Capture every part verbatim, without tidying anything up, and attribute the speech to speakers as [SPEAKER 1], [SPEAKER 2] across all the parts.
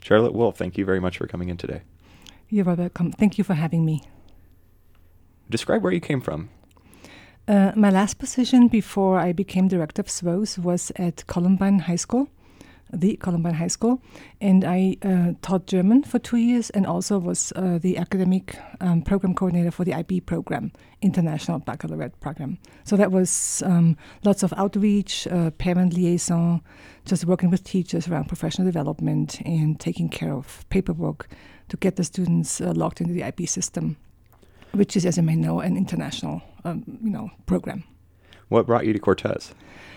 [SPEAKER 1] Charlotte Wolf, thank you very much for coming in today.
[SPEAKER 2] You're welcome. Thank you for having me.
[SPEAKER 1] Describe where you came from.
[SPEAKER 2] Uh, my last position before I became director of S W O S was at Columbine High School, the Columbine High School, and I uh, taught German for two years and also was uh, the academic um, program coordinator for the I B program, International Baccalaureate Program. So that was um, lots of outreach, uh, parent liaison, just working with teachers around professional development and taking care of paperwork to get the students uh, logged into the I B system, which is, as you may know, an international um, you know, program.
[SPEAKER 1] What brought you to Cortez?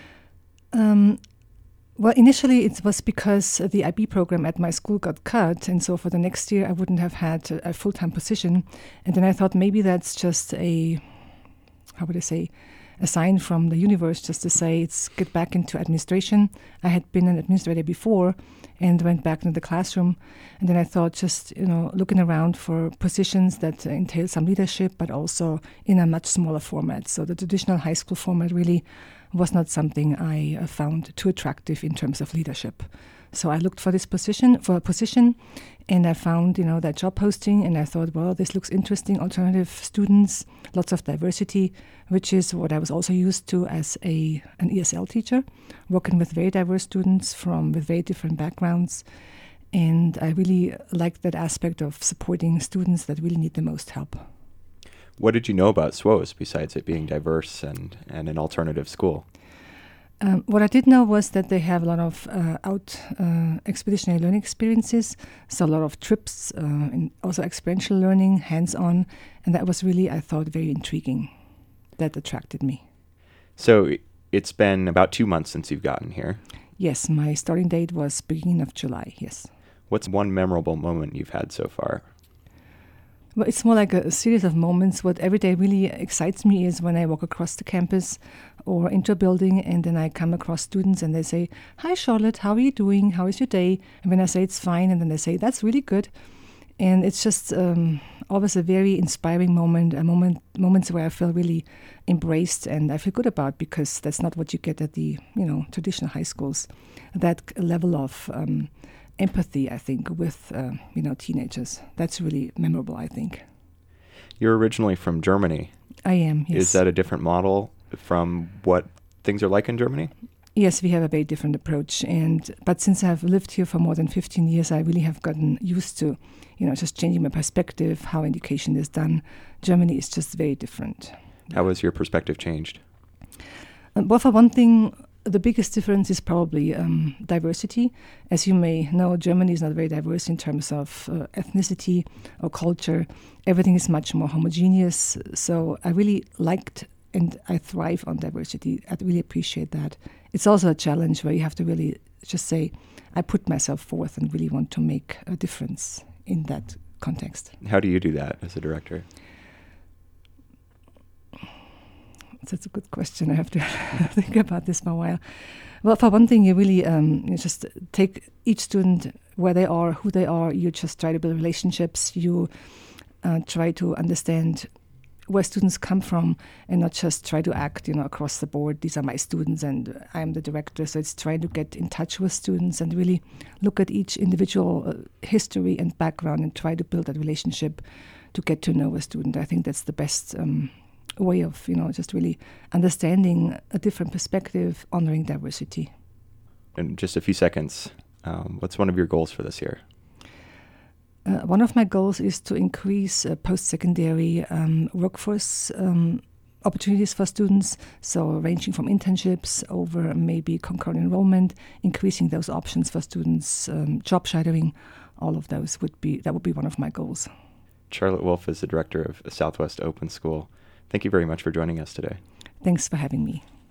[SPEAKER 2] Um, well, initially it was because the I B program at my school got cut, and so for the next year I wouldn't have had a, a full-time position. And then I thought maybe that's just a, how would I say, a sign from the universe just to say it's get back into administration. I had been an administrator before and went back into the classroom. And then I thought just, you know, looking around for positions that entail some leadership, but also in a much smaller format. So the traditional high school format really was not something I uh, found too attractive in terms of leadership. So I looked for this position, for a position, and I found, you know, that job posting, and I thought, well, this looks interesting, alternative students, lots of diversity, which is what I was also used to as a an E S L teacher, working with very diverse students from with very different backgrounds. And I really liked that aspect of supporting students that really need the most help.
[SPEAKER 1] What did you know about S W O S besides it being diverse and, and an alternative school?
[SPEAKER 2] Um, what I did know was that they have a lot of uh, out uh, expeditionary learning experiences, so a lot of trips, uh, and also experiential learning, hands-on, and that was really, I thought, very intriguing. That attracted me.
[SPEAKER 1] So it's been about two months since you've gotten here.
[SPEAKER 2] Yes, my starting date was beginning of July, yes.
[SPEAKER 1] What's one memorable moment you've had so far?
[SPEAKER 2] Well, it's more like a, a series of moments. What every day really excites me is when I walk across the campus or into a building and then I come across students and they say, "Hi, Charlotte, how are you doing? How is your day?" And when I say it's fine, and then they say, "That's really good." And it's just um, always a very inspiring moment, a moment, moments where I feel really embraced and I feel good about, because that's not what you get at the, you know, traditional high schools. That level of um, empathy, I think, with, uh, you know, teenagers. That's really memorable, I think.
[SPEAKER 1] You're originally from Germany.
[SPEAKER 2] I am, yes.
[SPEAKER 1] Is that a different model from what things are like in Germany?
[SPEAKER 2] Yes, we have a very different approach. And but since I've lived here for more than fifteen years, I really have gotten used to, you know, just changing my perspective, how education is done. Germany is just very different.
[SPEAKER 1] How has your perspective changed?
[SPEAKER 2] Uh, well, for one thing, the biggest difference is probably um, diversity. As you may know, Germany is not very diverse in terms of uh, ethnicity or culture. Everything is much more homogeneous. So I really liked and I thrive on diversity. I really appreciate that. It's also a challenge where you have to really just say, I put myself forth and really want to make a difference in that context.
[SPEAKER 1] How do you do that as a director?
[SPEAKER 2] That's a good question. I have to think about this for a while. Well, for one thing, you really um, you just take each student where they are, who they are. You just try to build relationships. You uh, try to understand where students come from and not just try to act, you know, across the board. These are my students and I'm the director. So it's trying to get in touch with students and really look at each individual uh, history and background and try to build that relationship to get to know a student. I think that's the best um way of, you know, just really understanding a different perspective, honoring diversity.
[SPEAKER 1] In just a few seconds, um, what's one of your goals for this year?
[SPEAKER 2] Uh, one of my goals is to increase uh, post-secondary um, workforce um, opportunities for students, so ranging from internships over maybe concurrent enrollment, increasing those options for students, um, job shadowing, all of those would be, that would be one of my goals.
[SPEAKER 1] Charlotte Wolf is the director of Southwest Open School. Thank you very much for joining us today.
[SPEAKER 2] Thanks for having me.